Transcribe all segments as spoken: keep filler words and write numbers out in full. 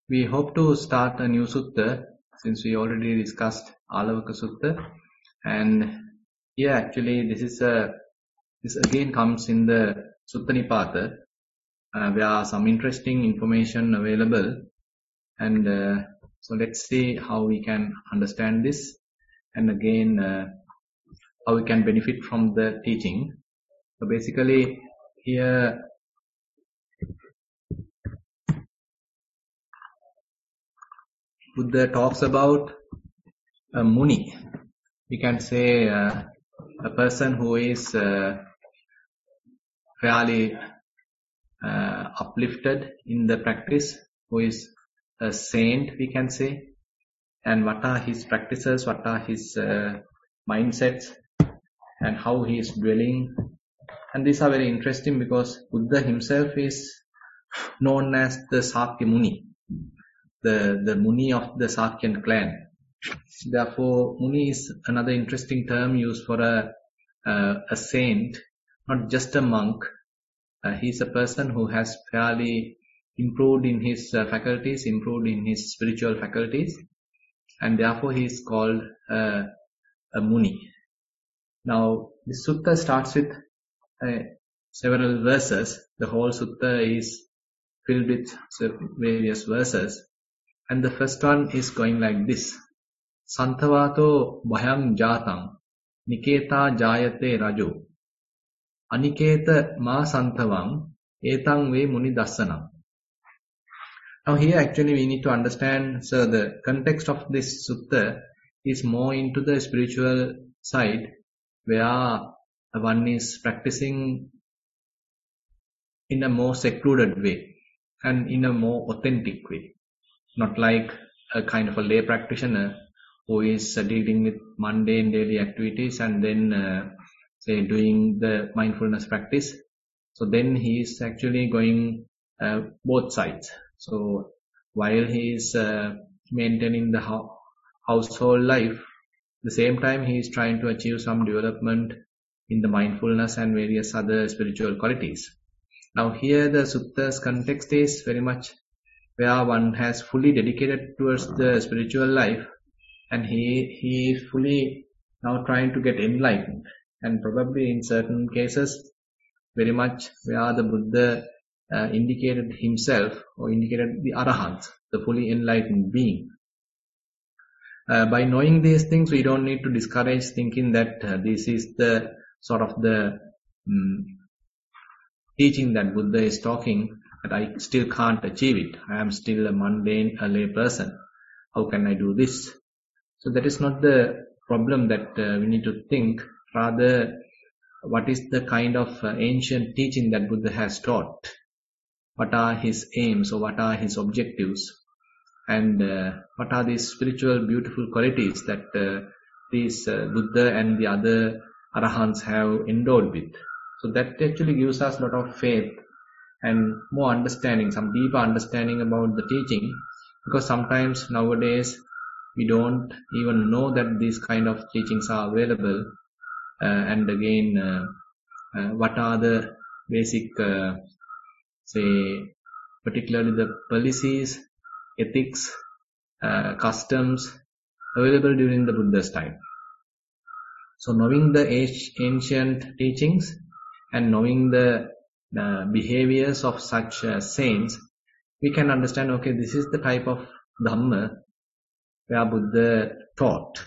we hope to start a new sutta since we already discussed Alavaka Sutta, and here actually this is a this again comes in the Sutta Nipata, uh, where are some interesting information available, and uh, so let's see how we can understand this, and again uh, how we can benefit from the teaching. So basically here Buddha talks about a Muni. We can say uh, a person who is uh, fairly uh, uplifted in the practice, who is a saint, we can say, and what are his practices, what are his uh, mindsets, and how he is dwelling. And these are very interesting because Buddha himself is known as the Sakya Muni, the, the Muni of the Sakyan clan. Therefore, Muni is another interesting term used for a, uh, a saint, not just a monk. Uh, he is a person who has fairly improved in his uh, faculties, improved in his spiritual faculties, and therefore he is called uh, a Muni. Now, this sutta starts with uh, several verses. The whole sutta is filled with various verses, and the first one is going like this: Santavato bhayam jatam niketa jayate rajo aniketa ma santavam etang ve muni dasanam. Now here actually we need to understand, so the context of this sutta is more into the spiritual side, where one is practicing in a more secluded way and in a more authentic way, not like a kind of a lay practitioner who is uh, dealing with mundane daily activities and then uh, say doing the mindfulness practice. So then he is actually going uh, both sides. So while he is uh, maintaining the ho- household life, at the same time he is trying to achieve some development in the mindfulness and various other spiritual qualities. Now here the sutta's context is very much where one has fully dedicated towards the spiritual life, and he he is fully now trying to get enlightened, and probably in certain cases very much where the Buddha uh, indicated himself or indicated the Arahant, the fully enlightened being. Uh, by knowing these things, we don't need to discourage thinking that uh, this is the sort of the um, teaching that Buddha is talking, that I still can't achieve it. I am still a mundane, a lay person. How can I do this? So that is not the problem that uh, we need to think. Rather, what is the kind of uh, ancient teaching that Buddha has taught? What are his aims or what are his objectives? And uh, what are these spiritual beautiful qualities that uh, these uh, Buddha and the other Arahants have endowed with? So that actually gives us a lot of faith and more understanding, some deeper understanding about the teaching, because sometimes nowadays we don't even know that these kind of teachings are available. Uh, and again, uh, uh, what are the basic, uh, say, particularly the policies, ethics, uh, customs available during the Buddha's time. So knowing the ancient teachings and knowing the, the behaviors of such uh, saints, we can understand, okay, this is the type of Dhamma where Buddha taught.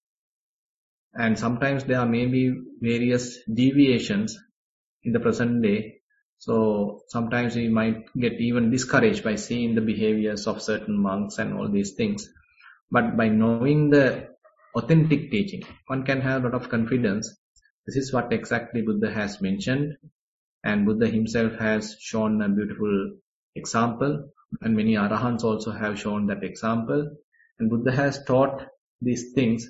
And sometimes there are maybe various deviations in the present day. So sometimes we might get even discouraged by seeing the behaviors of certain monks and all these things. But by knowing the authentic teaching, one can have a lot of confidence. This is what exactly Buddha has mentioned. And Buddha himself has shown a beautiful example. And many Arahants also have shown that example. And Buddha has taught these things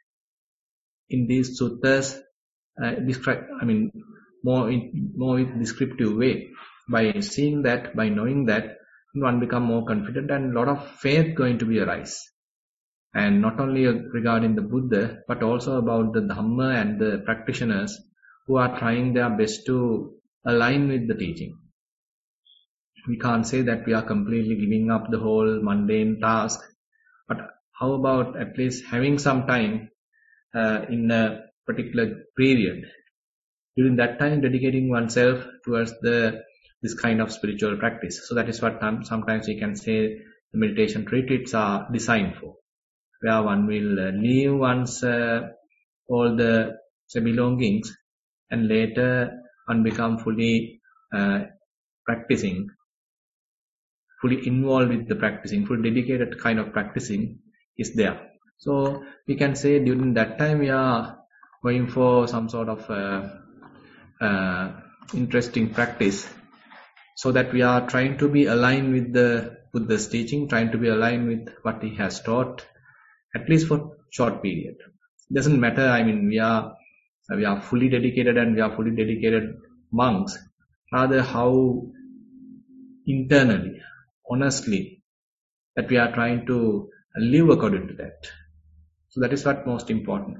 in these suttas, uh, describe, I mean, more in more in descriptive way. By seeing that, by knowing that, one become more confident and a lot of faith going to be arise. And not only regarding the Buddha, but also about the Dhamma and the practitioners who are trying their best to align with the teaching. we can't say that we are completely giving up the whole mundane task, but how about at least having some time uh, in a particular period, during that time dedicating oneself towards the this kind of spiritual practice. So that is what sometimes we can say the meditation retreats are designed for, where one will uh, leave one's uh, all the say, belongings, and later one become fully uh, practicing, fully involved with the practicing, fully dedicated kind of practicing is there. So we can say during that time we are going for some sort of uh, uh, interesting practice, so that we are trying to be aligned with the Buddha's teaching, trying to be aligned with what he has taught, at least for short period. It doesn't matter, I mean, we are we are fully dedicated and we are fully dedicated monks, rather how internally, honestly, that we are trying to live according to that. So that is what most important.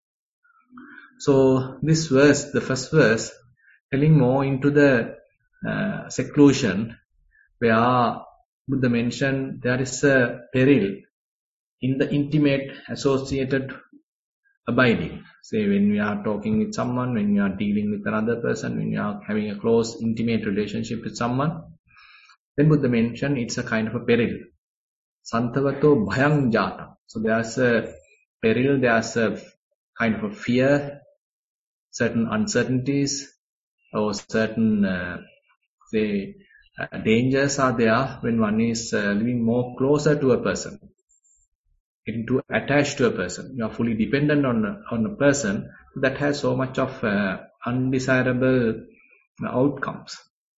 So this verse, the first verse, telling more into the uh, seclusion, where Buddha mentioned there is a peril in the intimate associated abiding. Say when we are talking with someone, when we are dealing with another person, when we are having a close intimate relationship with someone, then Buddha mentioned it's a kind of a peril. Santavato bhayang jata. So there's a peril, there's a kind of a fear, certain uncertainties, or certain uh, say uh, dangers are there when one is uh, living more closer to a person, getting too attached to a person. You are fully dependent on a, on a person that has so much of uh, undesirable outcomes.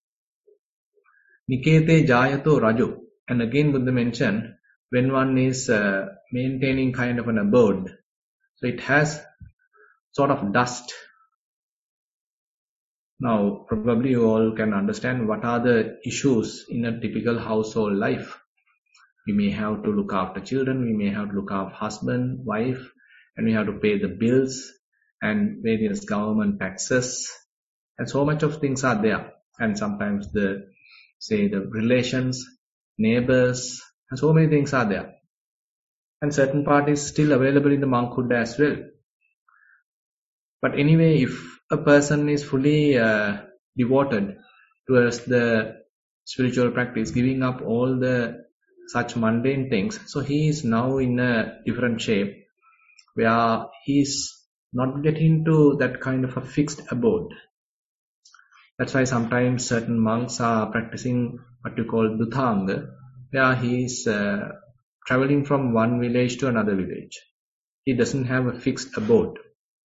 Nikete jayato rajo. And again Buddha mentioned when one is uh, maintaining kind of an abode, so it has sort of dust. Now, probably you all can understand what are the issues in a typical household life. We may have to look after children, we may have to look after husband, wife, and we have to pay the bills and various government taxes, and so much of things are there. And sometimes the, say, the relations, neighbors, and so many things are there. And certain part is still available in the monkhood as well. But anyway, if a person is fully uh, devoted towards the spiritual practice, giving up all the such mundane things, so he is now in a different shape, where he is not getting to that kind of a fixed abode. That's why sometimes certain monks are practicing what you call Dhutanga, where he is uh, traveling from one village to another village. He doesn't have a fixed abode.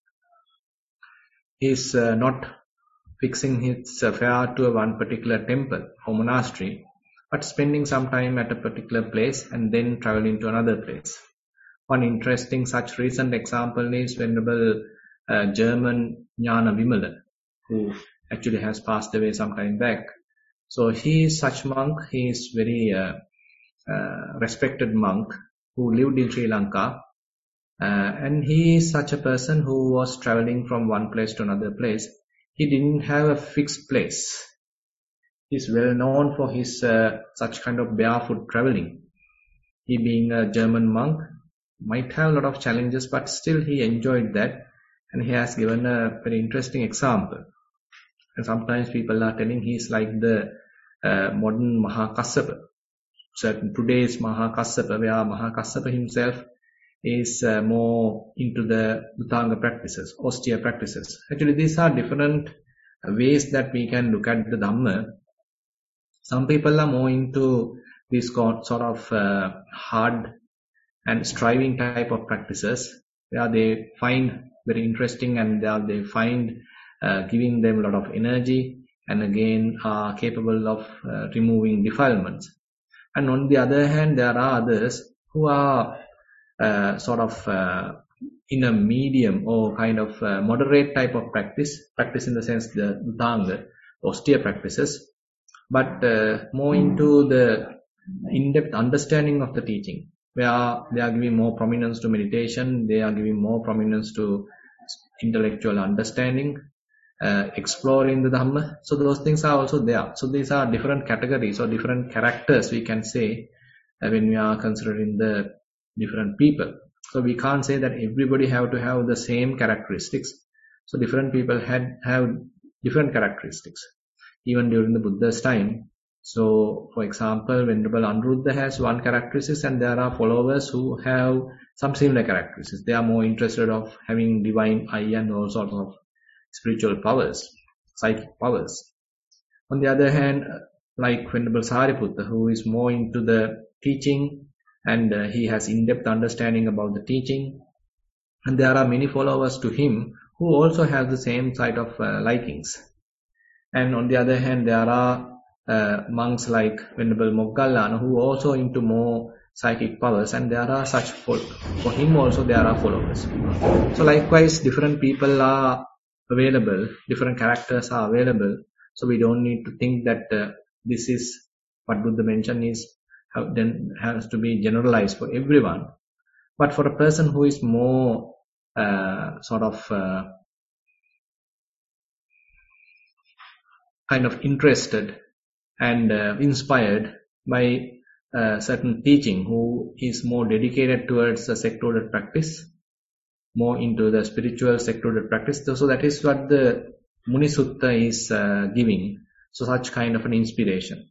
He is uh, not fixing his affair to a one particular temple or monastery, but spending some time at a particular place and then traveling to another place. One interesting such recent example is Venerable uh, German Jnana Vimala, who actually has passed away some time back. So he is such monk, he is very uh, uh, respected monk who lived in Sri Lanka. Uh, and he is such a person who was traveling from one place to another place. He didn't have a fixed place. He is well known for his uh, such kind of barefoot traveling. He being a German monk might have a lot of challenges, but still he enjoyed that, and he has given a very interesting example. And sometimes people are telling he is like the uh, modern Mahakassapa. Certain today's Mahakassapa, where Mahakassapa himself is uh, more into the Dhutanga practices, austere practices. Actually, these are different ways that we can look at the Dhamma. Some people are more into this sort of uh, hard and striving type of practices, where they find very interesting and they find uh, giving them a lot of energy, and again are capable of uh, removing defilements. And on the other hand, there are others who are Uh, sort of uh, in a medium or kind of uh, moderate type of practice, practice in the sense the Dhutanga, austere practices, but uh, more into the in-depth understanding of the teaching, where they are giving more prominence to meditation, they are giving more prominence to intellectual understanding, uh, exploring the Dhamma. So those things are also there. So these are different categories or different characters, we can say, uh, when we are considering the different people. So we can't say that everybody have to have the same characteristics. So different people had have different characteristics. Even during the Buddha's time. So, for example, Venerable Anuruddha has one characteristic, and there are followers who have some similar characteristics. They are more interested of having divine eye and all sorts of spiritual powers, psychic powers. On the other hand, like Venerable Sariputta, who is more into the teaching, and uh, he has in-depth understanding about the teaching. And there are many followers to him who also have the same side of uh, likings. And on the other hand, there are uh, monks like Venerable Moggallana who also into more psychic powers, and there are such for, for him also there are followers. So likewise, different people are available, different characters are available. So we don't need to think that uh, this is what Buddha mentioned is how, then has to be generalized for everyone. But for a person who is more uh, sort of uh, kind of interested and uh, inspired by uh, certain teaching, who is more dedicated towards the secluded practice, more into the spiritual secluded practice. So that is what the Muni Sutta is uh, giving. So such kind of an inspiration.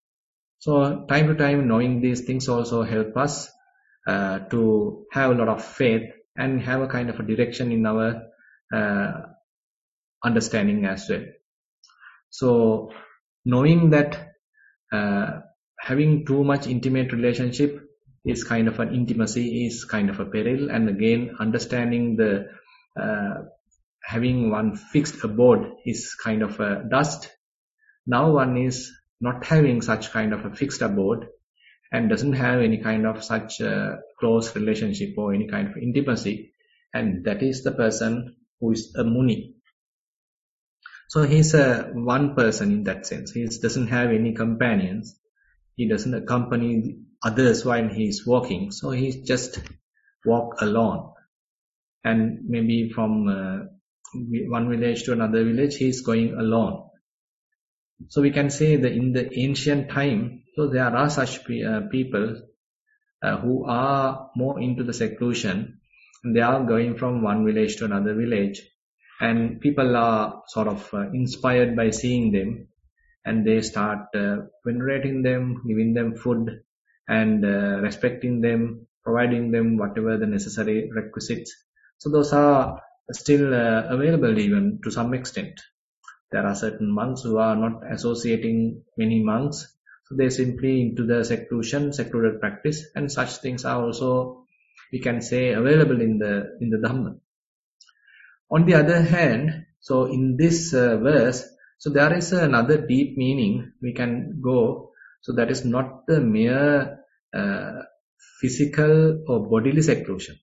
So time to time knowing these things also help us uh, to have a lot of faith and have a kind of a direction in our uh, understanding as well. So knowing that uh, having too much intimate relationship is kind of an intimacy, is kind of a peril, and again understanding the uh, having one fixed abode is kind of a dust. Now one is not having such kind of a fixed abode and doesn't have any kind of such a close relationship or any kind of intimacy, and that is the person who is a Muni. So he's a one person in that sense. He doesn't have any companions. He doesn't accompany others while he is walking. So he just walk alone. And maybe from uh, one village to another village, he is going alone. So we can say that in the ancient time, so there are such uh, people uh, who are more into the seclusion. And they are going from one village to another village. And people are sort of uh, inspired by seeing them, and they start uh, venerating them, giving them food, and uh, respecting them, providing them whatever the necessary requisites. So those are still uh, available even to some extent. There are certain monks who are not associating many monks, so they're simply into the seclusion, secluded practice, and such things are also, we can say, available in the in the Dhamma. On the other hand, so in this uh, verse, so there is another deep meaning we can go. So that is not the mere uh, physical or bodily seclusion,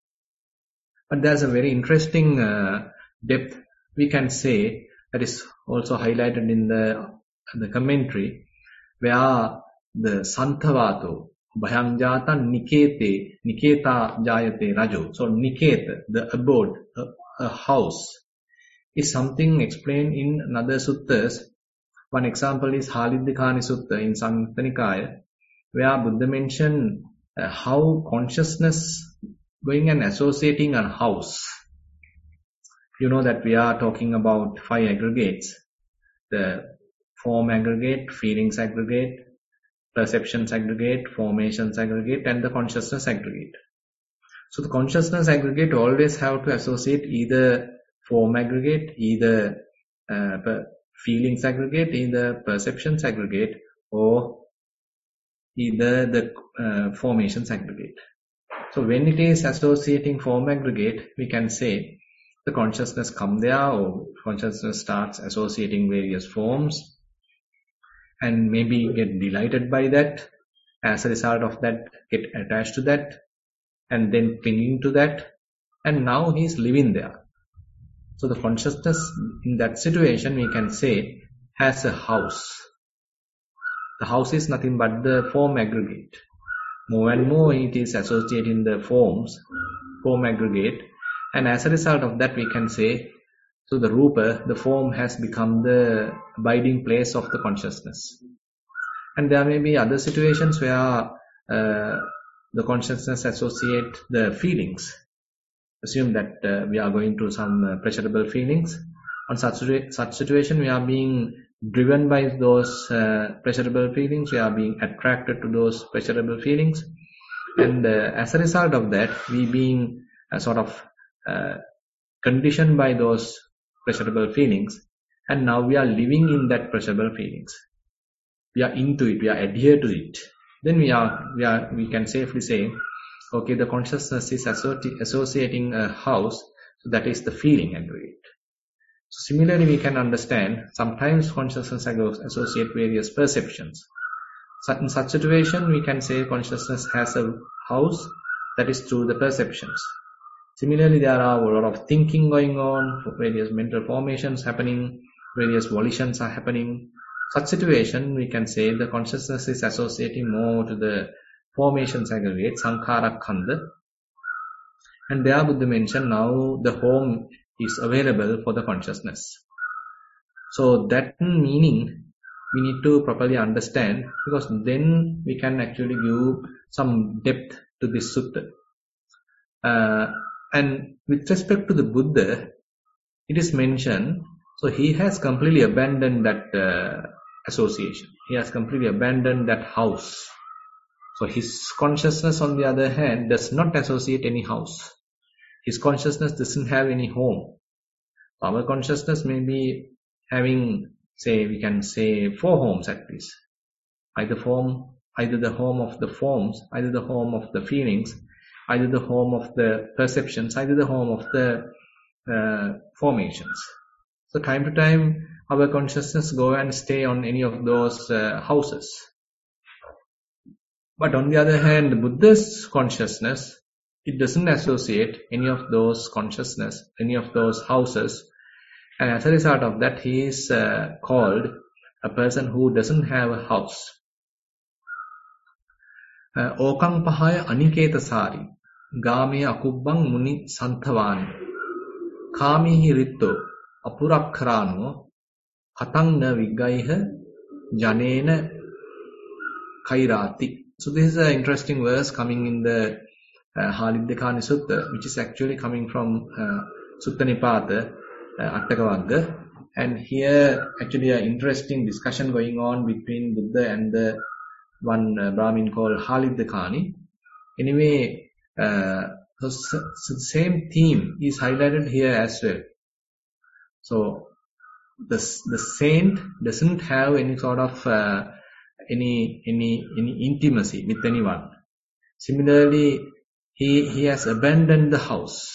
but there's a very interesting uh, depth we can say that is also highlighted in the the commentary, where the Santavato Bhayam Jata Nikete Niketa Jayate Rajo. So Niketa, the abode, uh, a house, is something explained in another suttas. One example is Haliddikani Sutta in Samyutta Nikaya, where Buddha mentioned uh, how consciousness going and associating a house. You know that we are talking about five aggregates: the form aggregate, feelings aggregate, perceptions aggregate, formations aggregate, and the consciousness aggregate. So the consciousness aggregate always have to associate either form aggregate, either uh, feelings aggregate, either perceptions aggregate, or either the uh, formations aggregate. So when it is associating form aggregate, we can say the consciousness come there, or consciousness starts associating various forms and maybe get delighted by that. As a result of that, get attached to that, and then clinging to that, and now he is living there. So the consciousness in that situation, we can say, has a house. The house is nothing but the form aggregate. More and more it is associating the forms, form aggregate, and as a result of that, we can say, So the rupa, the form, has become the abiding place of the consciousness. And there may be other situations where uh, the consciousness associate the feelings. Assume that uh, we are going through some uh, pleasurable feelings. On such, such situation, we are being driven by those uh, pleasurable feelings. We are being attracted to those pleasurable feelings. And uh, as a result of that, we being uh, sort of uh, conditioned by those pleasurable feelings. And now we are living in that pleasurable feelings. We are into it, we are adhered to it. Then we are, we are, we can safely say, okay, the consciousness is associating a house, so that is the feeling into it. So similarly, we can understand sometimes consciousness associate various perceptions. So in such situation, we can say consciousness has a house, that is through the perceptions. Similarly, there are a lot of thinking going on, various mental formations happening, various volitions are happening. Such situation, we can say the consciousness is associating more to the formations aggregate, sankhara khanda. And there Buddha mentioned now the home is available for the consciousness. So that meaning we need to properly understand, because then we can actually give some depth to this sutta. Uh, and with respect to the Buddha, it is mentioned, so he has completely abandoned that uh, association. He has completely abandoned that house. So his consciousness, on the other hand, does not associate any house. His consciousness doesn't have any home. Our consciousness may be having, say, we can say four homes at least. Either form, either the home of the forms, either the home of the feelings, either the home of the perceptions, either the home of the uh, formations. So time to time, our consciousness go and stay on any of those uh, houses. But on the other hand, Buddha's consciousness, it doesn't associate any of those consciousness, any of those houses. And as a result of that, he is uh, called a person who doesn't have a house. Okang pahaya aniketa sari, game akubbang muni santhavani, kamihi ritto apurakkarano, katang na vigaiha janena kairati. So this is an interesting verse coming in the uh, Haliddekani Sutta, which is actually coming from uh, Sutta Nipata, uh, Attakavagga. And here actually an interesting discussion going on between Buddha and the one uh, Brahmin called Haliddekani. Anyway, uh, so, so the same theme is highlighted here as well. So the the saint doesn't have any sort of uh, any any any intimacy with anyone. Similarly, he he has abandoned the house.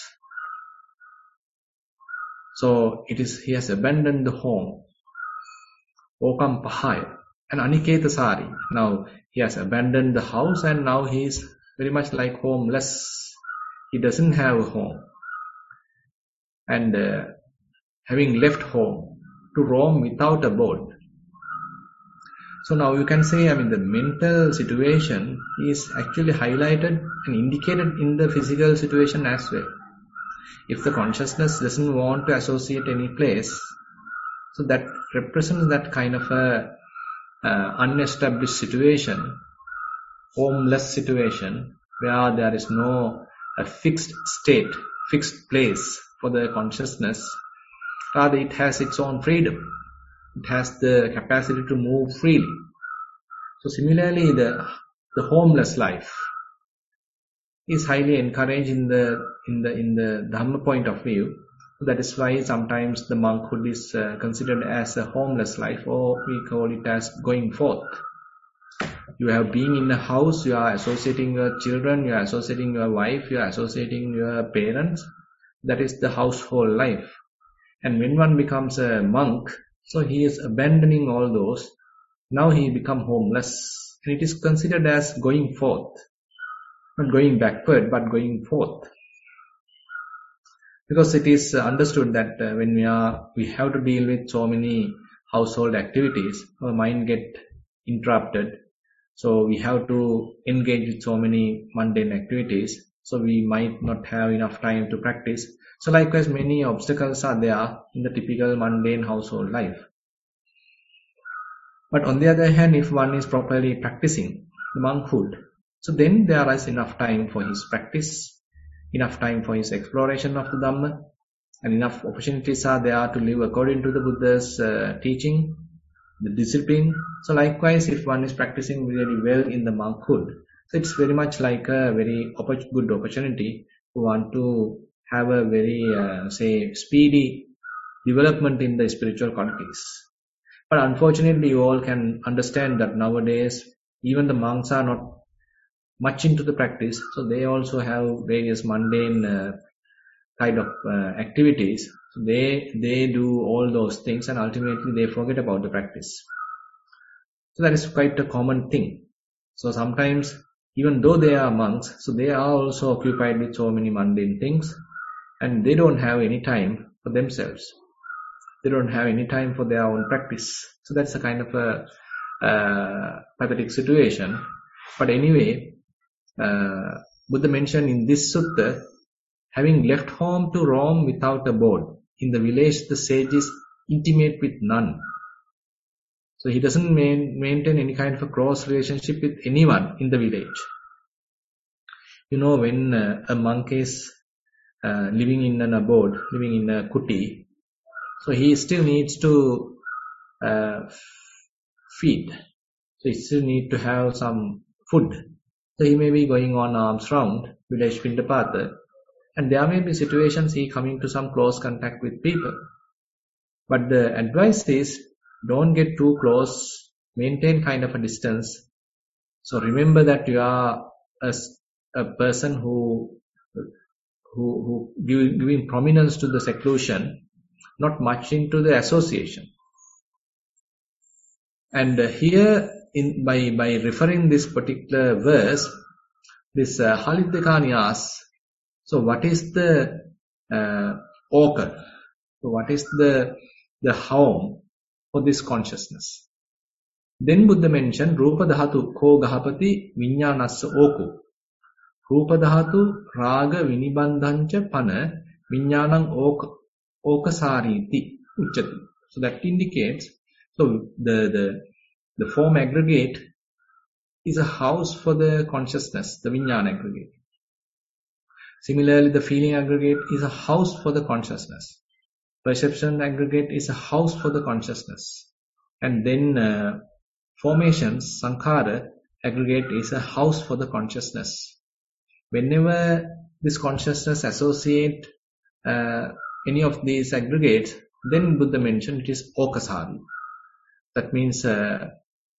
So it is he has abandoned the home. Okam pahaya and aniketa sari. Now he has abandoned the house and now he is very much like homeless. He doesn't have a home. And uh, having left home to roam without a board. So now you can say, I mean, the mental situation is actually highlighted and indicated in the physical situation as well. If the consciousness doesn't want to associate any place, so that represents that kind of a uh, unestablished situation, homeless situation, where there is no a fixed state, fixed place for the consciousness. Rather, it has its own freedom. It has the capacity to move freely. So similarly, the the homeless life is highly encouraged in the in the in the Dhamma point of view. So that is why sometimes the monkhood is uh, considered as a homeless life, or we call it as going forth. You have been in a house, you are associating your children, you are associating your wife, you are associating your parents. That is the household life. And when one becomes a monk, so he is abandoning all those. Now he become homeless. And it is considered as going forth. Not going backward, but going forth. Because it is understood that uh, when we are, we have to deal with so many household activities, our mind get interrupted. So we have to engage with so many mundane activities. so we might not have enough time to practice. So likewise, many obstacles are there in the typical mundane household life. But on the other hand, if one is properly practicing the monkhood, so then there is enough time for his practice, enough time for his exploration of the Dhamma, and enough opportunities are there to live according to the Buddha's uh, teaching, the discipline. So likewise, if one is practicing really well in the monkhood, so it's very much like a very opp- good opportunity to want to have a very, uh, say, speedy development in the spiritual qualities. But unfortunately, you all can understand that nowadays, even the monks are not much into the practice, so they also have various mundane uh, kind of uh, activities. So they they do all those things, and ultimately they forget about the practice. So that is quite a common thing. So sometimes, even though they are monks, so they are also occupied with so many mundane things, and they don't have any time for themselves. They don't have any time for their own practice. So that's a kind of a uh, pathetic situation. But anyway, uh, Buddha mentioned in this sutta, having left home to roam without a board, in the village the sage is intimate with none. So he doesn't main, maintain any kind of a close relationship with anyone in the village. You know, when uh, a monk is uh, living in an abode, living in a kuti, so he still needs to uh, feed. So he still need to have some food. So he may be going on arms round, village Pindapata, and there may be situations he coming to some close contact with people. But the advice is, don't get too close, maintain kind of a distance. So remember that you are a, a person who who, who give, giving prominence to the seclusion, not much into the association. And uh, here, in by by referring this particular verse, this uh, Halidekani asks, so what is the uh, organ? So what is the the home for this consciousness? Then Buddha mentioned Rupa Dhatu Ko Gahapati Vinyanassa Oku. Rupa Dhatu Raga Vinibandhancha Pana Vinyanang Okasariti Uchati. So that indicates, so the, the, the form aggregate is a house for the consciousness, the Vinyana aggregate. Similarly, the feeling aggregate is a house for the consciousness. Perception aggregate is a house for the consciousness. And then uh, formations, sankhara aggregate is a house for the consciousness. Whenever this consciousness associate uh, any of these aggregates, then Buddha mentioned it is okasari. That means uh,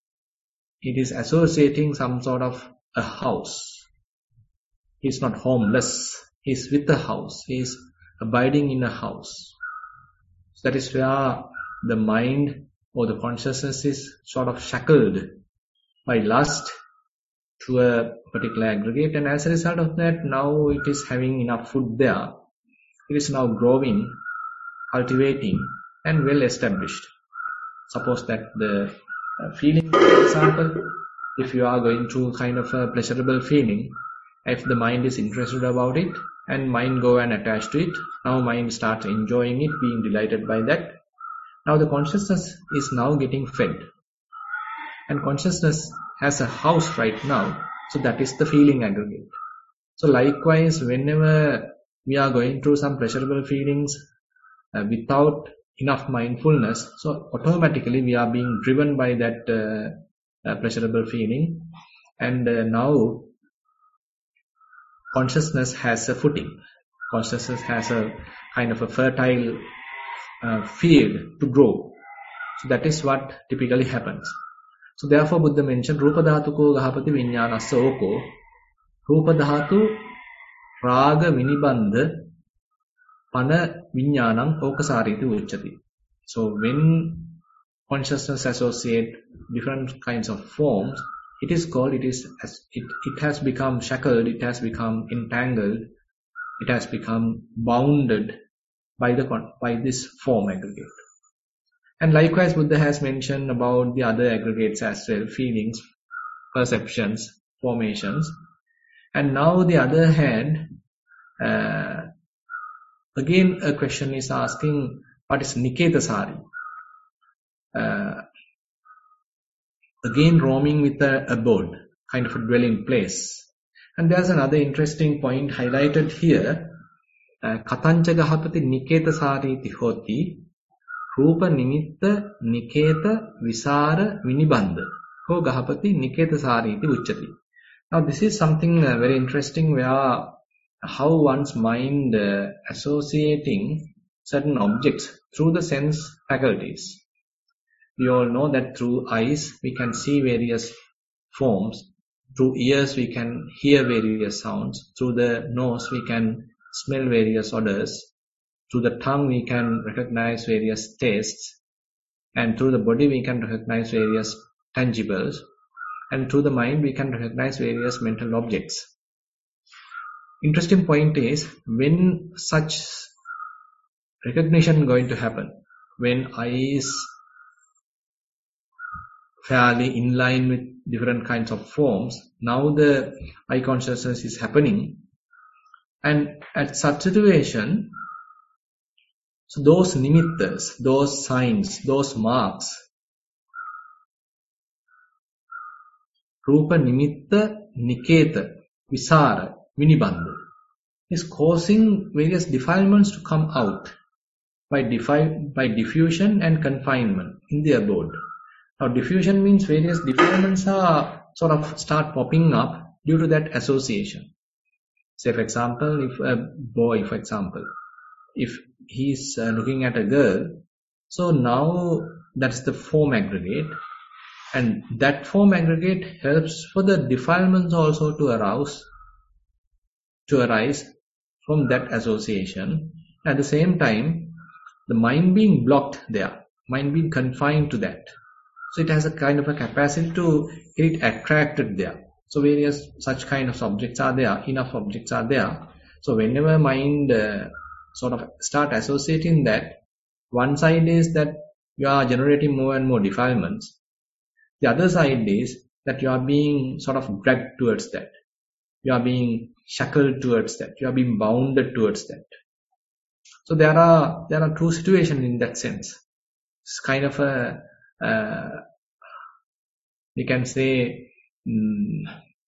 it is associating some sort of a house. He is not homeless. He is with a house. He is abiding in a house. So that is where the mind or the consciousness is sort of shackled by lust to a particular aggregate, and as a result of that, now it is having enough food there. It is now growing, cultivating, and well established. Suppose that the uh, feeling, for example, if you are going through kind of a pleasurable feeling, if the mind is interested about it, and mind go and attach to it, now mind starts enjoying it, being delighted by that. Now the consciousness is now getting fed. And consciousness has a house right now, so that is the feeling aggregate. So likewise, whenever we are going through some pleasurable feelings uh, without enough mindfulness, so automatically we are being driven by that uh, uh, pleasurable feeling, and uh, now consciousness has a footing. Consciousness has a kind of a fertile uh, field to grow. So that is what typically happens. So therefore Buddha mentioned Rupa Dhatu Ko Gahapati Vinyanassa Oko. Rupa Dhatu Raga Vinibandha Pana Vinyanang Okasariti Uchati. So when consciousness associate different kinds of forms, it is called, it is it, it has become shackled, it has become entangled, it has become bounded by the by this form aggregate. And likewise, Buddha has mentioned about the other aggregates as well, feelings, perceptions, formations. And now the other hand, uh, again a question is asking, what is Niketasari? Uh, again roaming with a abode, kind of a dwelling place. And there's another interesting point highlighted here. Katancha gahapati Niketasari tihoti Rupa nimitta niketa visara vinibandha ho gahapati Niketasari iti uchati. Now this is something uh, very interesting, where how one's mind uh, associating certain objects through the sense faculties. We all know that through eyes we can see various forms, through ears we can hear various sounds, through the nose we can smell various odors, through the tongue we can recognize various tastes, and through the body we can recognize various tangibles, and through the mind we can recognize various mental objects. Interesting point is, when such recognition going to happen, when eyes fairly in line with different kinds of forms, now the eye consciousness is happening, and at such situation, so those nimittas, those signs, those marks, rupa nimitta niketa visara vinibandha, is causing various defilements to come out by, defi- by diffusion and confinement in the abode. Now diffusion means various defilements are sort of start popping up due to that association. Say for example, if a boy, for example, if he's uh, looking at a girl, so now that's the form aggregate, and that form aggregate helps for the defilements also to arouse, to arise from that association. At the same time, the mind being blocked there, mind being confined to that. So it has a kind of a capacity to get attracted there. So various such kind of objects are there, enough objects are there. So whenever mind uh, sort of start associating that, one side is that you are generating more and more defilements. The other side is that you are being sort of dragged towards that. You are being shackled towards that. You are being bounded towards that. So there are there are two situations in that sense. It's kind of a uh, we can say um,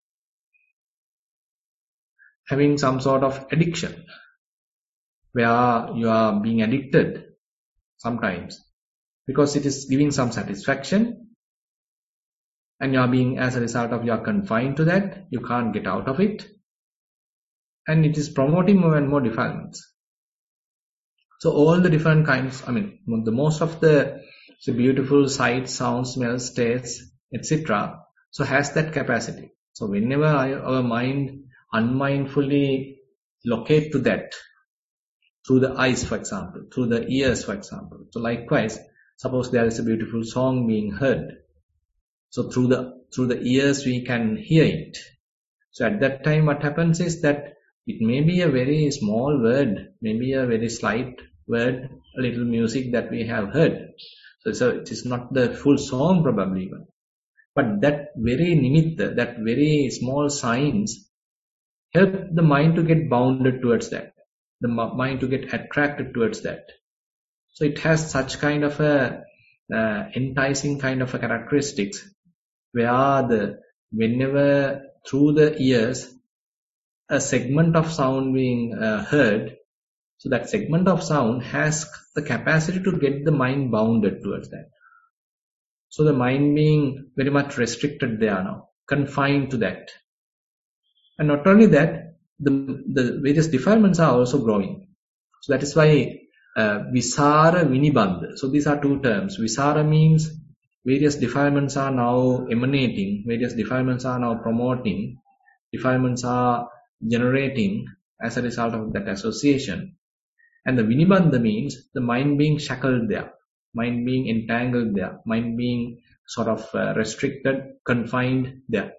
having some sort of addiction, where you are being addicted sometimes because it is giving some satisfaction, and you are being, as a result of, you are confined to that, you can't get out of it, and it is promoting more and more defilements. So all the different kinds, I mean the most of the so beautiful sights, sounds, smells, tastes, et cetera, so has that capacity. So whenever I, our mind unmindfully locate to that, through the eyes for example, through the ears for example, so likewise, suppose there is a beautiful song being heard, so through the through the ears we can hear it. So at that time what happens is that it may be a very small word, maybe a very slight word, a little music that we have heard. So, so it is not the full song probably even. But that very nimitta, that very small signs help the mind to get bounded towards that, the mind to get attracted towards that. So it has such kind of a uh, enticing kind of a characteristics, where the whenever through the ears a segment of sound being uh, heard, so that segment of sound has the capacity to get the mind bounded towards that. So the mind being very much restricted there now, confined to that. And not only that, the, the various defilements are also growing. So that is why uh, Visara Vinibandha. So these are two terms. Visara means various defilements are now emanating, various defilements are now promoting, defilements are generating as a result of that association. And the Vinibandha means the mind being shackled there, mind being entangled there, mind being sort of uh, restricted, confined there.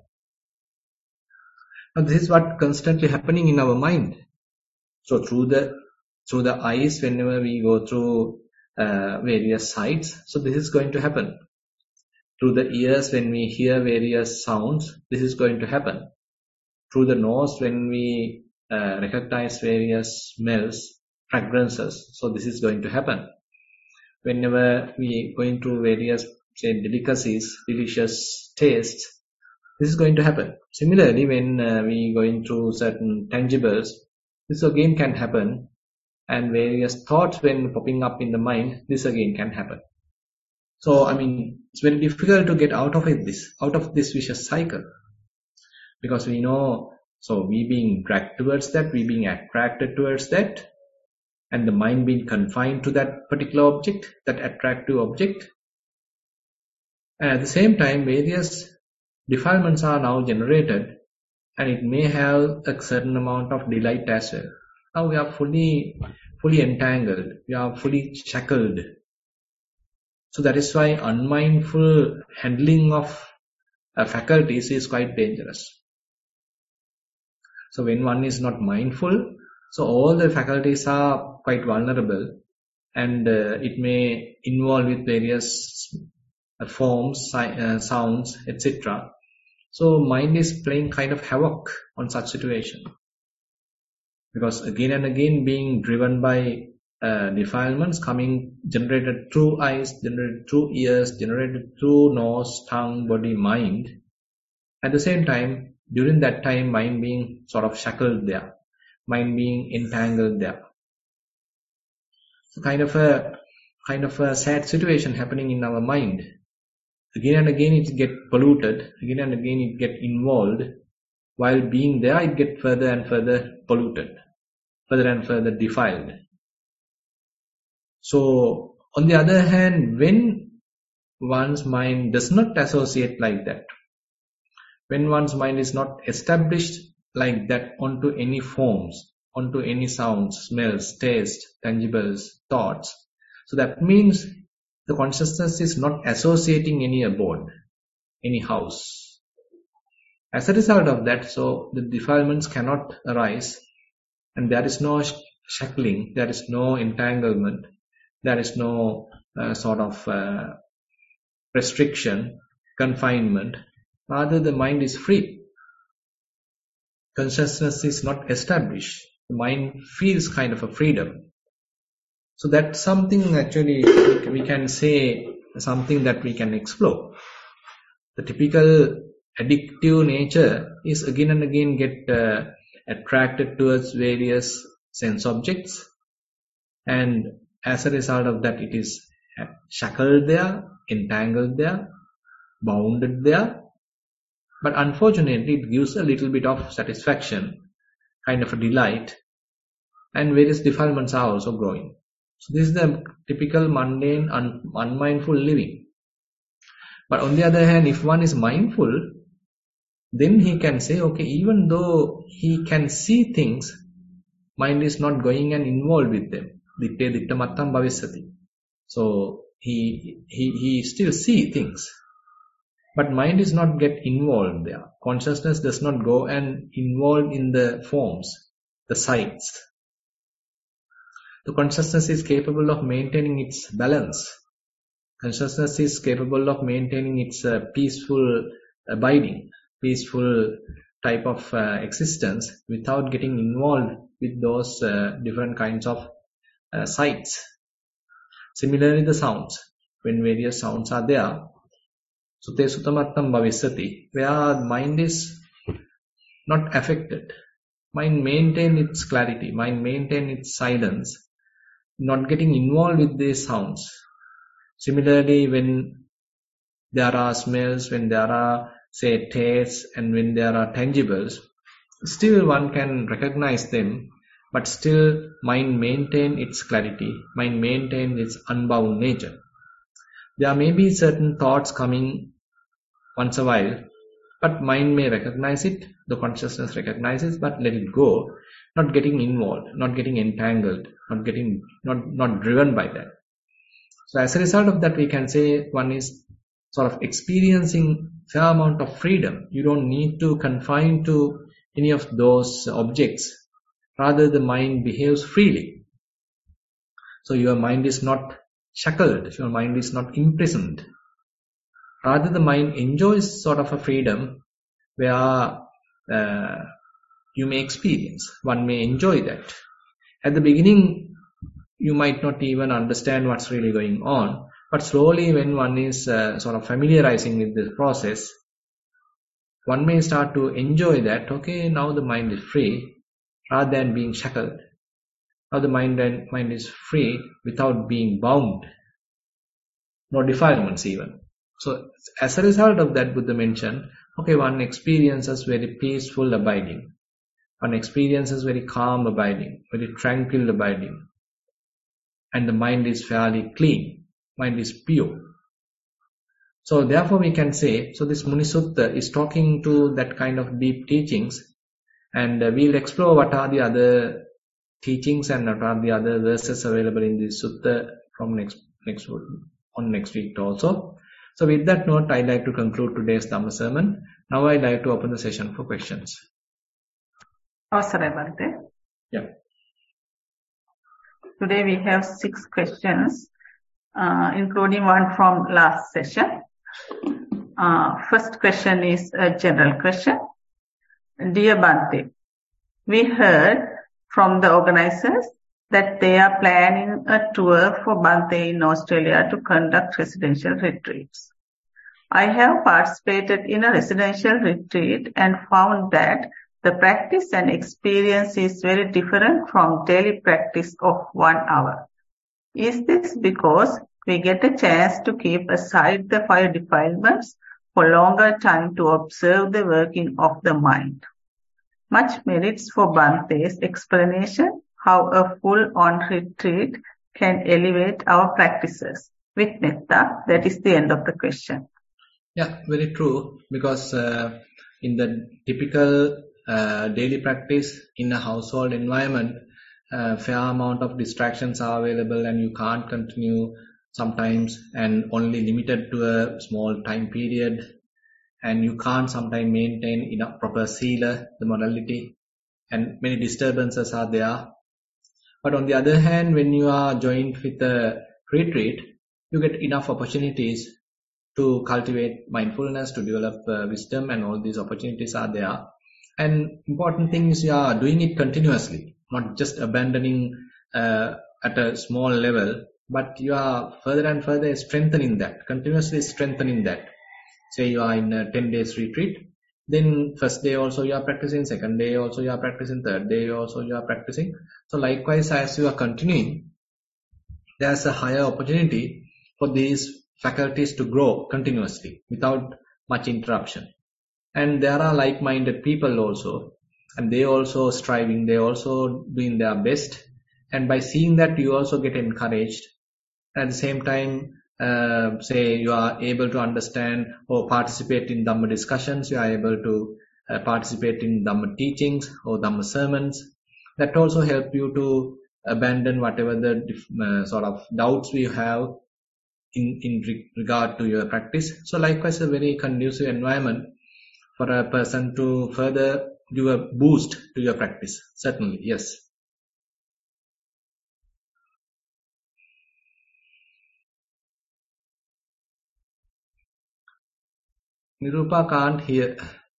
Now this is what constantly happening in our mind. So through the through the eyes, whenever we go through uh, various sights, so this is going to happen. Through the ears, when we hear various sounds, this is going to happen. through the nose when we uh, recognize various smells, fragrances. So this is going to happen. Whenever we going through various, say, delicacies, delicious tastes, this is going to happen. Similarly, when uh, we going through certain tangibles, this again can happen. And various thoughts when popping up in the mind, this again can happen. So, I mean, it's very difficult to get out of it, this, out of this vicious cycle. Because we know, so we being dragged towards that, we being attracted towards that, and the mind being confined to that particular object, that attractive object. And at the same time, various defilements are now generated, and it may have a certain amount of delight as well. Now we are fully, fully entangled, we are fully shackled. So that is why unmindful handling of uh, faculties is quite dangerous. So when one is not mindful, so all the faculties are quite vulnerable, and uh, it may involve with various uh, forms, uh, sounds, et cetera. So mind is playing kind of havoc on such situation. Because again and again being driven by uh, defilements coming generated through eyes, generated through ears, generated through nose, tongue, body, mind. At the same time, during that time, mind being sort of shackled there, mind being entangled there. So kind of a kind of a sad situation happening in our mind. Again and again it get polluted, again and again it get involved. While being there, it get further and further polluted, further and further defiled. So, on the other hand, when one's mind does not associate like that, when one's mind is not established like that onto any forms, onto any sounds, smells, taste, tangibles, thoughts, so that means the consciousness is not associating any abode, any house. As a result of that, so the defilements cannot arise, and there is no shackling, there is no entanglement, there is no uh, sort of uh, restriction, confinement. Rather, the mind is free. Consciousness is not established. The mind feels kind of a freedom. So that's something actually we can say, something that we can explore. The typical addictive nature is again and again get uh, attracted towards various sense objects, and as a result of that it is shackled there, entangled there, bounded there. But unfortunately it gives a little bit of satisfaction, kind of a delight, and various defilements are also growing. So this is the typical mundane, un- unmindful living. But on the other hand, if one is mindful, then he can say, okay, even though he can see things, mind is not going and involved with them. Ditte ditta mattam bhavisati. So he, he, he still see things. But mind is not get involved there. Consciousness does not go and involve in the forms, the sights. The consciousness is capable of maintaining its balance. Consciousness is capable of maintaining its uh, peaceful abiding, peaceful type of uh, existence without getting involved with those uh, different kinds of uh, sights. Similarly, the sounds. When various sounds are there, sute sutamattam bhavisati, where mind is not affected. Mind maintain its clarity, mind maintain its silence, not getting involved with these sounds. Similarly, when there are smells, when there are, say, tastes, and when there are tangibles, still one can recognize them, but still mind maintain its clarity, mind maintain its unbound nature. There may be certain thoughts coming once a while, but mind may recognize it, the consciousness recognizes, but let it go, not getting involved, not getting entangled, not getting, not, not driven by that. So as a result of that, we can say one is sort of experiencing fair amount of freedom. You don't need to confine to any of those objects. Rather, the mind behaves freely. So your mind is not shackled, your mind is not imprisoned. Rather, the mind enjoys sort of a freedom where uh, you may experience. One may enjoy that. At the beginning, you might not even understand what's really going on, but slowly when one is uh, sort of familiarizing with this process, one may start to enjoy that. Okay, now the mind is free rather than being shackled. Now the mind and mind is free without being bound, no defilements even. So as a result of that, Buddha mentioned, okay, one experiences very peaceful abiding. One experiences very calm abiding, very tranquil abiding. And the mind is fairly clean. Mind is pure. So therefore we can say, so this Muni Sutta is talking to that kind of deep teachings, and uh, we'll explore what are the other teachings and what are the other verses available in this Sutta from next next on next week also. So with that note, I'd like to conclude today's Dhamma sermon. Now I'd like to open the session for questions. Awesome, Bhante. Yeah. Today we have six questions, uh, including one from last session. Uh, first question is a general question. Dear Bhante, we heard from the organizers that they are planning a tour for Bhante in Australia to conduct residential retreats. I have participated in a residential retreat and found that the practice and experience is very different from daily practice of one hour. Is this because we get a chance to keep aside the five defilements for longer time to observe the working of the mind? Much merits for Bhante's explanation how a full-on retreat can elevate our practices. With metta, that is the end of the question. Yeah, very true. Because uh, in the typical uh, daily practice in a household environment, a fair amount of distractions are available, and you can't continue sometimes, and only limited to a small time period, and you can't sometimes maintain enough proper sila, the morality, and many disturbances are there. But on the other hand, when you are joined with a retreat, you get enough opportunities to cultivate mindfulness, to develop uh, wisdom, and all these opportunities are there. And important thing is you are doing it continuously, not just abandoning uh, at a small level, but you are further and further strengthening that, continuously strengthening that. Say you are in a ten days retreat, then first day also you are practicing, second day also you are practicing, third day also you are practicing. So likewise, as you are continuing, there's a higher opportunity for these faculties to grow continuously without much interruption. And there are like-minded people also, and they also striving, they also doing their best, and by seeing that you also get encouraged. At the same time, uh, say you are able to understand or participate in Dhamma discussions, you are able to uh, participate in Dhamma teachings or Dhamma sermons. That also help you to abandon whatever the uh, sort of doubts we have in, in re- regard to your practice. So likewise, a very conducive environment for a person to further give a boost to your practice. Certainly, yes. Nirupa can't hear.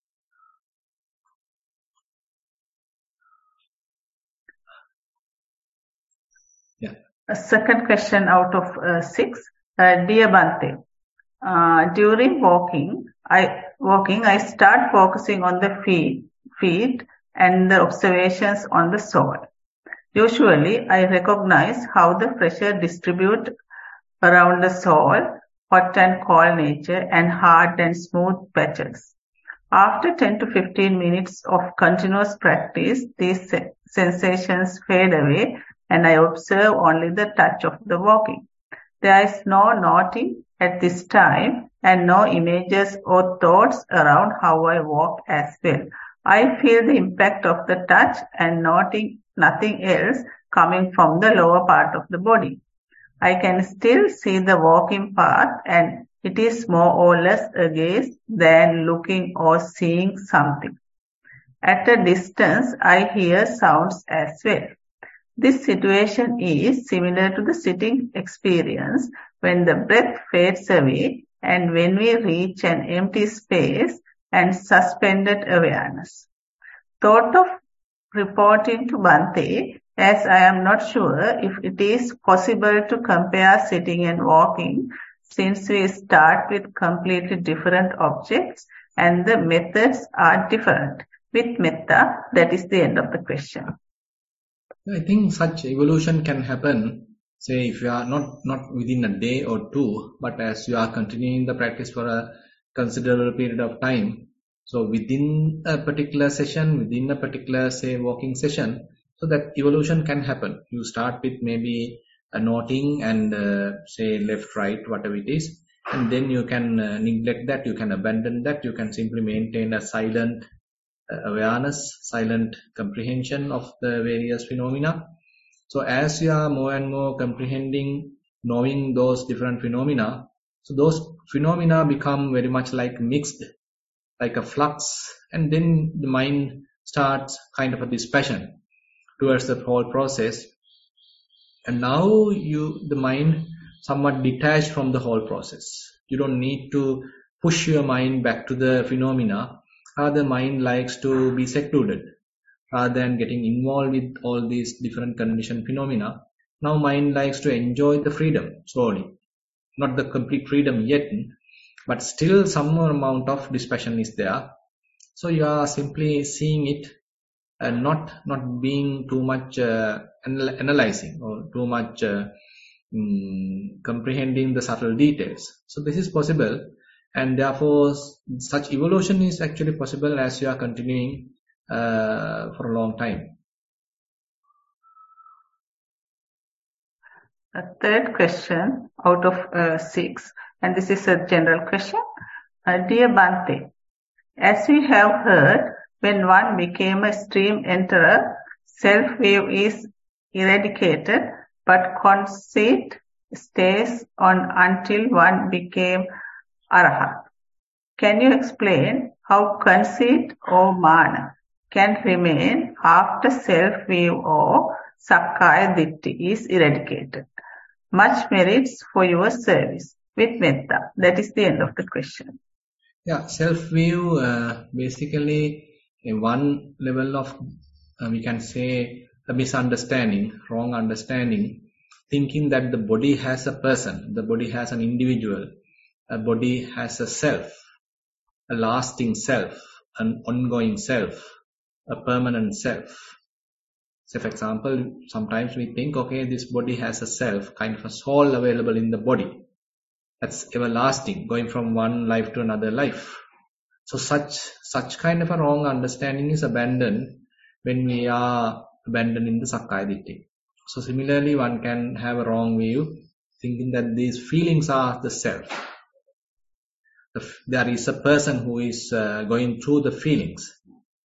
Yeah. A second question out of uh, six. Uh, Dear Bhante, uh, during walking, I walking I start focusing on the feet, feet and the observations on the soul. Usually, I recognize how the pressure distributes around the soul, hot and cold nature, and hard and smooth patches. After ten to fifteen minutes of continuous practice, these sensations fade away, and I observe only the touch of the walking. There is no noting at this time, and no images or thoughts around how I walk as well. I feel the impact of the touch and noting nothing else coming from the lower part of the body. I can still see the walking path, and it is more or less a gaze than looking or seeing something. At a distance, I hear sounds as well. This situation is similar to the sitting experience when the breath fades away and when we reach an empty space and suspended awareness. Thought of reporting to Bhante, as I am not sure if it is possible to compare sitting and walking, since we start with completely different objects and the methods are different. With metta, that is the end of the question. I think such evolution can happen, say, if you are not, not within a day or two, but as you are continuing the practice for a considerable period of time. So within a particular session, within a particular, say, walking session, so that evolution can happen. You start with maybe a noting and uh, say left, right, whatever it is, and then you can uh, neglect that, you can abandon that, you can simply maintain a silent uh, awareness, silent comprehension of the various phenomena. So as you are more and more comprehending, knowing those different phenomena, so those phenomena become very much like mixed, like a flux, and then the mind starts kind of a dispassion towards the whole process. And now you, the mind somewhat detached from the whole process. You don't need to push your mind back to the phenomena. Rather, mind likes to be secluded. Rather than getting involved with all these different conditioned phenomena, now mind likes to enjoy the freedom slowly. Not the complete freedom yet, but still some amount of dispassion is there. So you are simply seeing it and not not being too much uh, anal- analyzing or too much uh, um, comprehending the subtle details. So this is possible, and therefore such evolution is actually possible as you are continuing uh, for a long time. A third question out of uh, six, and this is a general question. Uh, Dear Bhante, as we have heard, when one became a stream enterer, self-view is eradicated, but conceit stays on until one became Arahat. Can you explain how conceit or mana can remain after self-view or Sakkaya Ditthi is eradicated? Much merits for your service. With metta. That is the end of the question. Yeah, self-view uh, basically a one level of uh, we can say a misunderstanding, wrong understanding, thinking that the body has a person, the body has an individual, a body has a self, a lasting self, an ongoing self, a permanent self. So for example, sometimes we think, okay, this body has a self, kind of a soul available in the body. That's everlasting, going from one life to another life. So such such kind of a wrong understanding is abandoned when we are abandoning the Sakkaya Ditthi. So similarly, one can have a wrong view, thinking that these feelings are the self. There is a person who is uh, going through the feelings.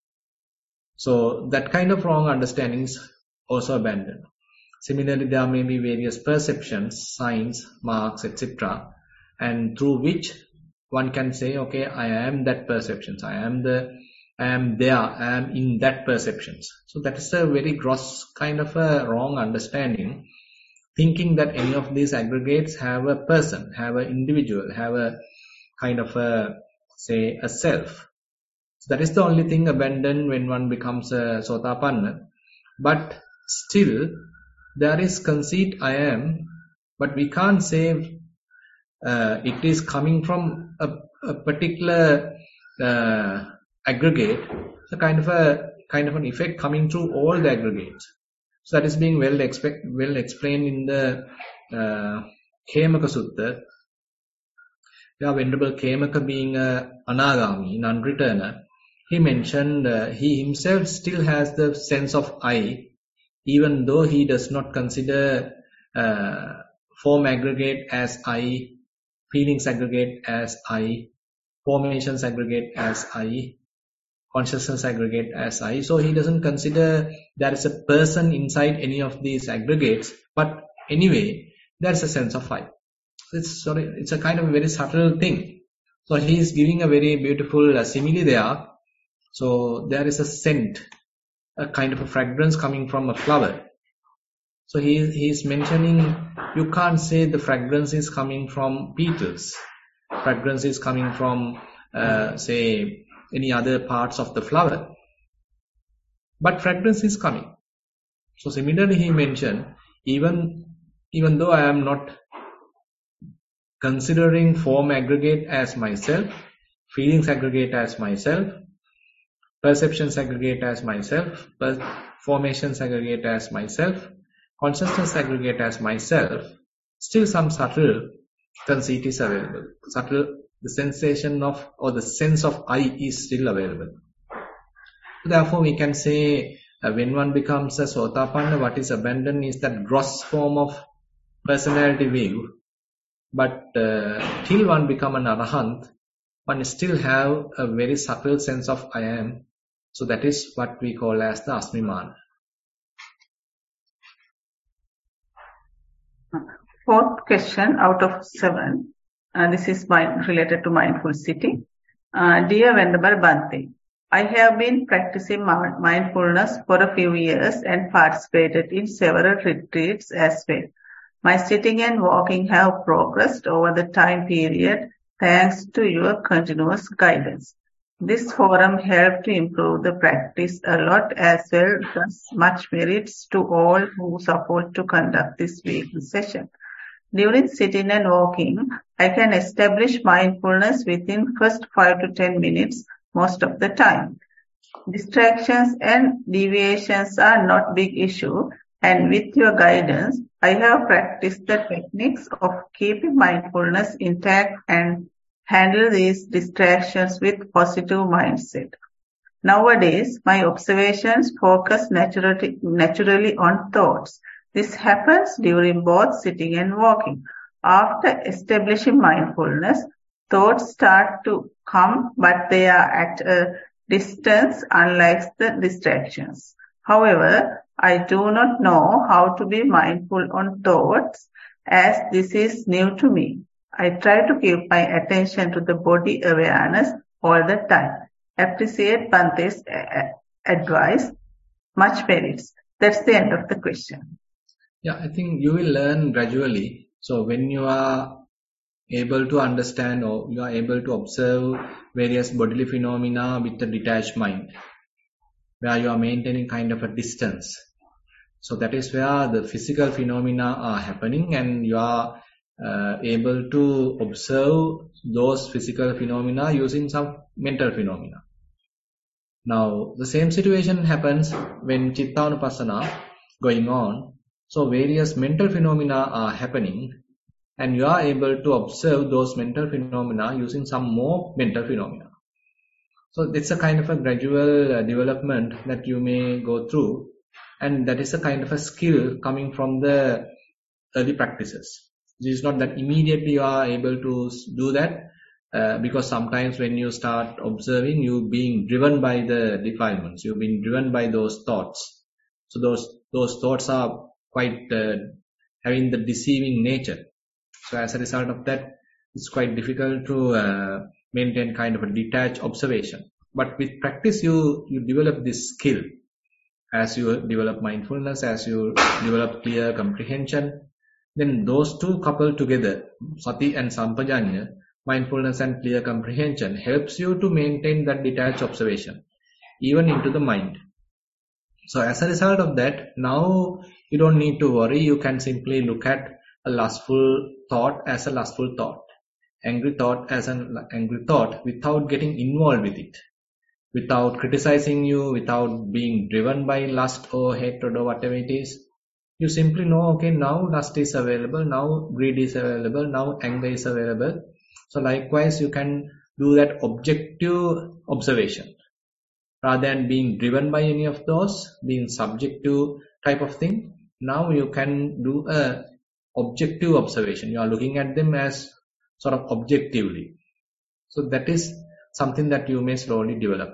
So that kind of wrong understanding is also abandoned. Similarly, there may be various perceptions, signs, marks, et cetera, and through which one can say, okay, I am that perceptions, I am the, I am there, I am in that perceptions. So that is a very gross kind of a wrong understanding, thinking that any of these aggregates have a person, have an individual, have a kind of a, say, a self. So that is the only thing abandoned when one becomes a Sotapanna. But still, there is conceit, I am, but we can't say uh, it is coming from a, a particular uh, aggregate, a kind of a kind of an effect coming through all the aggregates. So that is being well expect, well explained in the uh, Khemaka Sutta. Yeah, Venerable Khemaka being a Anagami, non-returner, he mentioned uh, he himself still has the sense of I, even though he does not consider uh, form aggregate as I, feelings aggregate as I, formations aggregate as I, consciousness aggregate as I. So he doesn't consider there is a person inside any of these aggregates, but anyway, there is a sense of I. It's sorry, it's a kind of a very subtle thing. So he is giving a very beautiful uh, simile there. So there is a scent, a kind of a fragrance coming from a flower. So he, he is mentioning, you can't say the fragrance is coming from petals. Fragrance is coming from, uh, say, any other parts of the flower. but fragrance is coming. So similarly, he mentioned, even even though I am not considering form aggregate as myself, feelings aggregate as myself, perceptions aggregate as myself, formations aggregate as myself, consciousness aggregate as myself, still some subtle conceit is available. Subtle, the sensation of or the sense of I is still available. Therefore, we can say uh, when one becomes a Sotapanna, what is abandoned is that gross form of personality view. But uh, till one become an Arahant, one still have a very subtle sense of I am. So that is what we call as the Asmiman. Fourth question out of seven. Uh, this is mind, related to mindful sitting. Uh, Dear Venerable Bhante, I have been practicing mindfulness for a few years and participated in several retreats as well. My sitting and walking have progressed over the time period thanks to your continuous guidance. This forum helped to improve the practice a lot as well, thus much merits to all who support to conduct this weekly session. During sitting and walking, I can establish mindfulness within first five to ten minutes most of the time. Distractions and deviations are not big issue, and with your guidance, I have practiced the techniques of keeping mindfulness intact and handle these distractions with positive mindset. Nowadays, my observations focus naturally, naturally on thoughts. This happens during both sitting and walking. After establishing mindfulness, thoughts start to come, but they are at a distance, unlike the distractions. However, I do not know how to be mindful on thoughts, as this is new to me. I try to keep my attention to the body awareness all the time. Appreciate Bhante's advice. Much merits. That's the end of the question. Yeah, I think you will learn gradually. So when you are able to understand or you are able to observe various bodily phenomena with a detached mind, where you are maintaining kind of a distance. So that is where the physical phenomena are happening, and you are uh, able to observe those physical phenomena using some mental phenomena. Now, the same situation happens when Chittanupassana going on. So various mental phenomena are happening, and you are able to observe those mental phenomena using some more mental phenomena. So it's a kind of a gradual uh, development that you may go through, and that is a kind of a skill coming from the early practices. It is not that immediately you are able to do that, uh, because sometimes when you start observing, you being driven by the defilements, you've been driven by those thoughts. So those those thoughts are quite uh, having the deceiving nature. So as a result of that, it's quite difficult to uh, maintain kind of a detached observation. But with practice, you you develop this skill. As you develop mindfulness, as you develop clear comprehension, then those two coupled together, sati and sampajanya, mindfulness and clear comprehension, helps you to maintain that detached observation, even into the mind. So as a result of that, now you don't need to worry. You can simply look at a lustful thought as a lustful thought, angry thought as an angry thought, without getting involved with it, without criticizing you, without being driven by lust or hatred or whatever it is. You simply know, okay, now lust is available, now greed is available, now anger is available. So likewise, you can do that objective observation. Rather than being driven by any of those, being subject to type of thing, now you can do a objective observation. You are looking at them as sort of objectively. So that is something that you may slowly develop.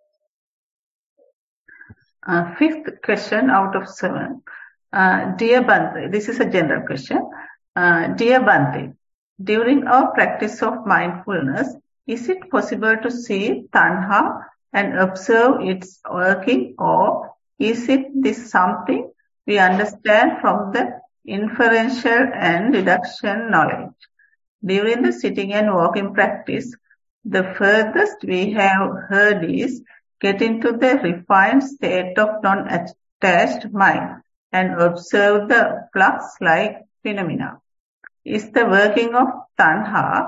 Uh, fifth question out of seven. Uh, Dear Bhante, this is a general question. Uh, Dear Bhante, during our practice of mindfulness, is it possible to see tanha and observe its working, or is it this something we understand from the inferential and deduction knowledge? During the sitting and walking practice, the furthest we have heard is get into the refined state of non-attached mind and observe the flux-like phenomena. Is the working of tanha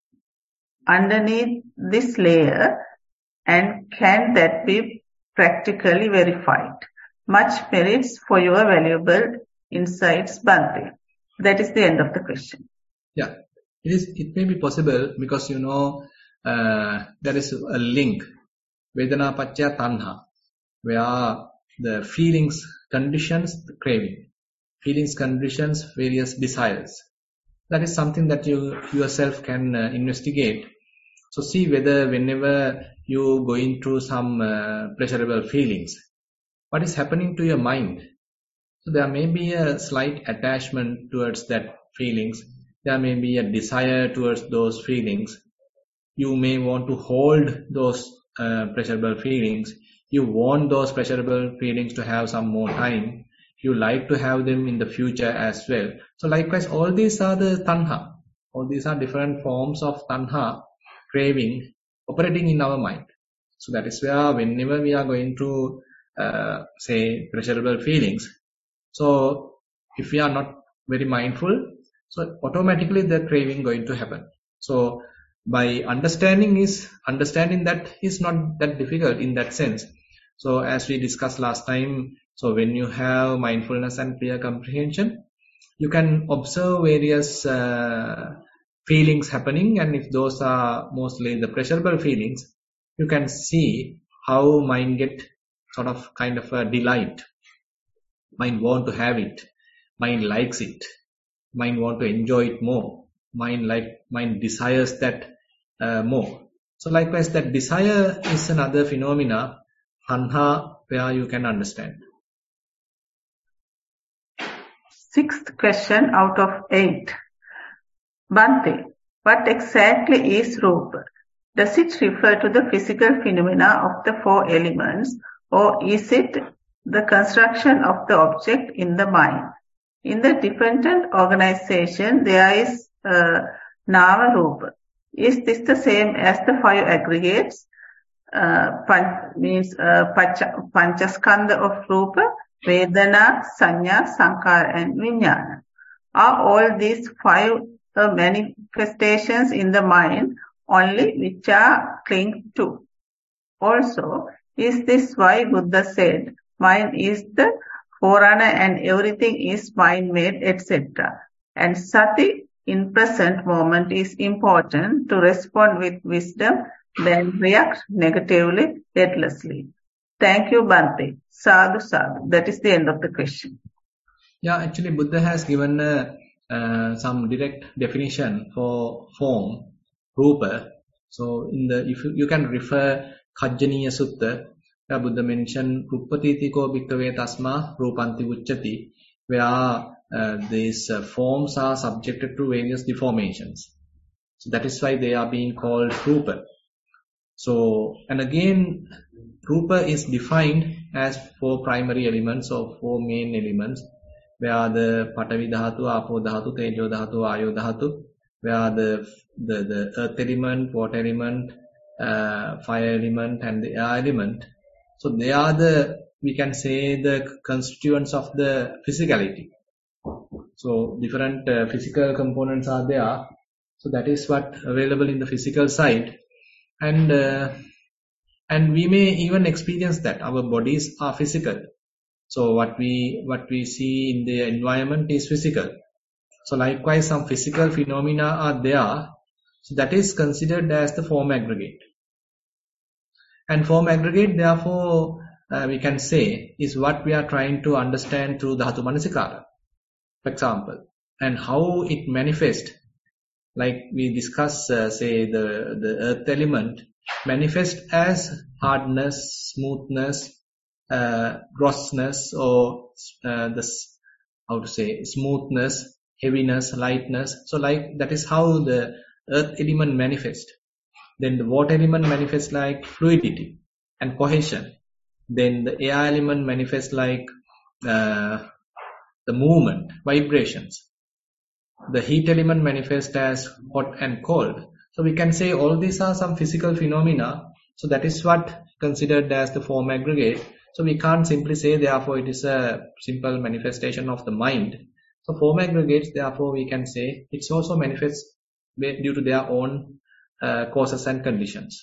underneath this layer, and can that be practically verified? Much merits for your valuable insights, Bhante. That is the end of the question. Yeah, it is. It may be possible because you know uh, there is a link, Vedana Pachya Tanha, where the feelings conditions the craving, feelings conditions various desires. That is something that you yourself can uh, investigate. So see whether whenever you going through some uh, pleasurable feelings, what is happening to your mind. So there may be a slight attachment towards that feelings. There may be a desire towards those feelings. You may want to hold those uh, pleasurable feelings. You want those pleasurable feelings to have some more time. You like to have them in the future as well. So likewise, all these are the tanha. All these are different forms of tanha, craving, operating in our mind. So that is where whenever we are going to uh, say pleasurable feelings, so if we are not very mindful, so automatically the craving going to happen. So by understanding is understanding that is not that difficult in that sense. So as we discussed last time, so when you have mindfulness and clear comprehension, you can observe various uh, feelings happening, and if those are mostly the pleasurable feelings, you can see how mind get sort of kind of a delight. Mind want to have it. Mind likes it. Mind want to enjoy it more. Mind like mind desires that uh, more. So likewise, that desire is another phenomena, tanha, where you can understand. Sixth question out of eight. Bhante, what exactly is Rupa? Does it refer to the physical phenomena of the four elements, or is it the construction of the object in the mind? In the dependent organization, there is uh, Nama Rupa. Is this the same as the five aggregates? Uh, pan, means uh, pancha, Panchaskandha of Rupa, Vedana, Sanya, Sankara and Vijnana. Are all these five uh, manifestations in the mind only which are linked to? Also, is this why Buddha said, mind is the forerunner and everything is mind-made, et cetera. And sati in present moment is important to respond with wisdom than react negatively, heedlessly. Thank you, Bhante. Sadhu, sadhu. That is the end of the question. Yeah, actually Buddha has given uh, uh, some direct definition for form, rupa. So in the if you, you can refer Kajjaniya Sutta, where Buddha mentioned Rupatitiko Bhikkave Tasma Rupanti Uchchati, where uh, these uh, forms are subjected to various deformations. So that is why they are being called rupa. So, and again, rupa is defined as four primary elements or four main elements, where the Patavi Dhatu, Apo Dhatu, Tejo Dhatu, Ayo Dhatu, where the, the, the earth element, water element, uh, fire element and the air element. So they are the, we can say, the constituents of the physicality. So different uh, physical components are there. So that is what available in the physical side. And uh, and we may even experience that our bodies are physical. So what we what we see in the environment is physical. So likewise, some physical phenomena are there. So that is considered as the form aggregate. And form aggregate, therefore, uh, we can say is what we are trying to understand through Dhatu Manasikara, for example, and how it manifests. Like we discuss, uh, say, the, the earth element manifest as hardness, smoothness, uh, grossness, or uh, the, how to say, smoothness, heaviness, lightness. So like that is how the earth element manifests. Then the water element manifests like fluidity and cohesion. Then the air element manifests like uh, the movement, vibrations. The heat element manifests as hot and cold. So we can say all these are some physical phenomena. So that is what considered as the form aggregate. So we can't simply say therefore it is a simple manifestation of the mind. So form aggregates, therefore we can say it's also manifests due to their own uh, causes and conditions.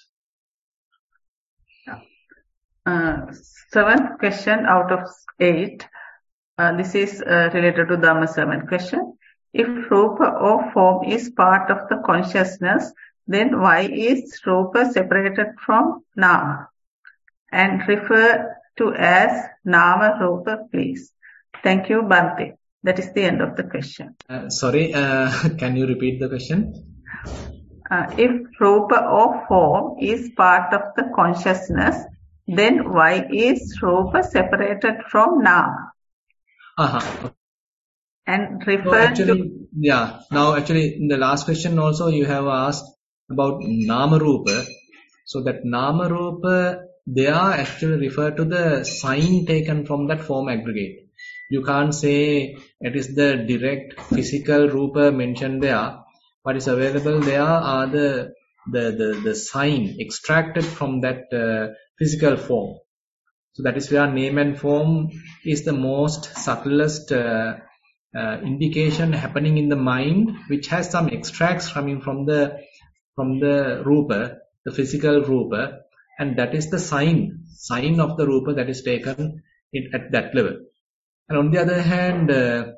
Uh, seventh question out of eight. Uh, this is uh, related to Dhamma seven question. If Rupa or form is part of the consciousness, then why is Rupa separated from Nama? And refer to as Nama Rupa, please. Thank you, Bhante. That is the end of the question. Uh, sorry, uh, can you repeat the question? Uh, if Rupa or form is part of the consciousness, then why is Rupa separated from Nama? Uh-huh. And refer so actually, to... Yeah, now actually in the last question also you have asked about Nama Rupa. So that Nama Rupa, they are actually refer to the sign taken from that form aggregate. You can't say it is the direct physical Rupa mentioned there. What is available there are the the the, the sign extracted from that uh, physical form. So that is where name and form is the most subtlest uh, uh, indication happening in the mind, which has some extracts coming from the from the Rupa, the physical Rupa, and that is the sign sign of the Rupa that is taken in, at that level. And on the other hand, uh,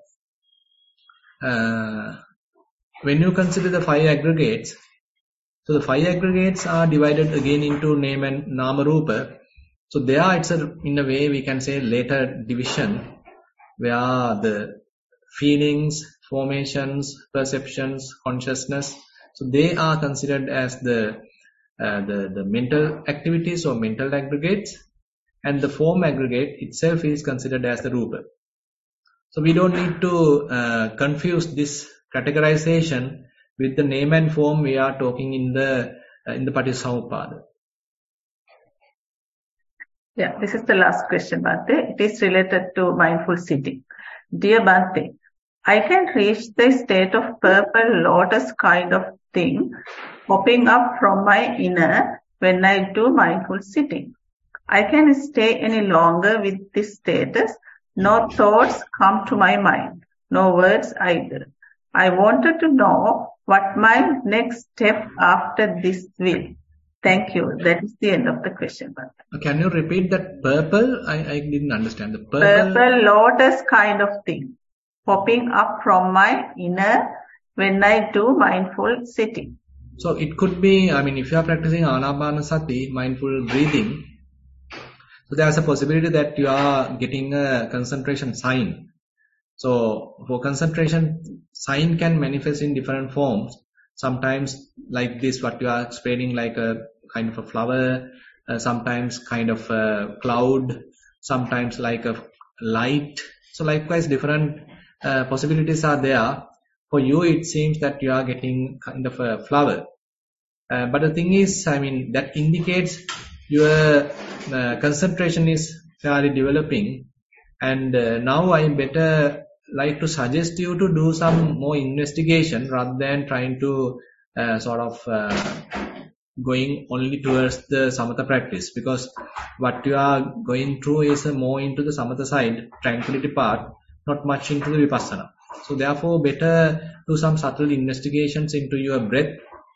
uh, when you consider the five aggregates, so the five aggregates are divided again into name and Nama Rupa. So there it's a, in a way we can say later division where the feelings, formations, perceptions, consciousness, so they are considered as the uh, the, the mental activities or mental aggregates, and the form aggregate itself is considered as the Rupa. So we don't need to uh, confuse this categorization with the name and form we are talking in the uh, in the Paටිච්චසමුප්පාda. Yeah, this is the last question, Bhante. It is related to mindful sitting. Dear Bhante, I can reach the state of purple lotus kind of thing popping up from my inner when I do mindful sitting. I can stay any longer with this status. No thoughts come to my mind, no words either. I wanted to know what my next step after this will. Thank you. That is the end of the question. Can you repeat that purple? I, I didn't understand. The purple... Purple lotus kind of thing popping up from my inner when I do mindful sitting. So it could be, I mean, if you are practicing Anapanasati, mindful breathing, so there's a possibility that you are getting a concentration sign. So for concentration, sign can manifest in different forms. Sometimes like this, what you are explaining, like a kind of a flower, uh, sometimes kind of a cloud, sometimes like a light. So likewise, different uh, possibilities are there. For you, it seems that you are getting kind of a flower. Uh, but the thing is, I mean, that indicates your uh, concentration is fairly developing. And uh, now I better like to suggest you to do some more investigation rather than trying to uh, sort of uh, going only towards the samatha practice, because what you are going through is uh, more into the samatha side, tranquility part, not much into the vipassana. So therefore better do some subtle investigations into your breath,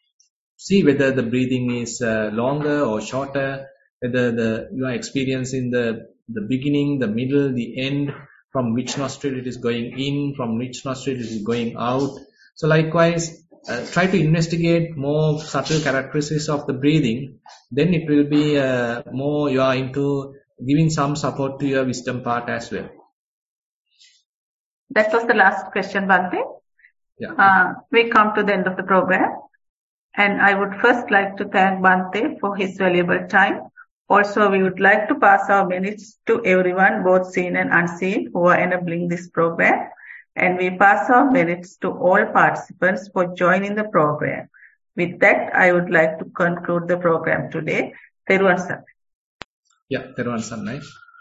see whether the breathing is uh, longer or shorter, whether the you are experiencing the the beginning, the middle, the end, from which nostril it is going in, from which nostril it is going out. So likewise, uh, try to investigate more subtle characteristics of the breathing. Then it will be uh, more you are into giving some support to your wisdom part as well. That was the last question, Bhante. Yeah. Uh, we come to the end of the program. And I would first like to thank Bhante for his valuable time. Also, we would like to pass our minutes to everyone, both seen and unseen, who are enabling this program. And we pass our minutes to all participants for joining the program. With that, I would like to conclude the program today. Theruwan Sannai. Yeah, Theruwan Sannai.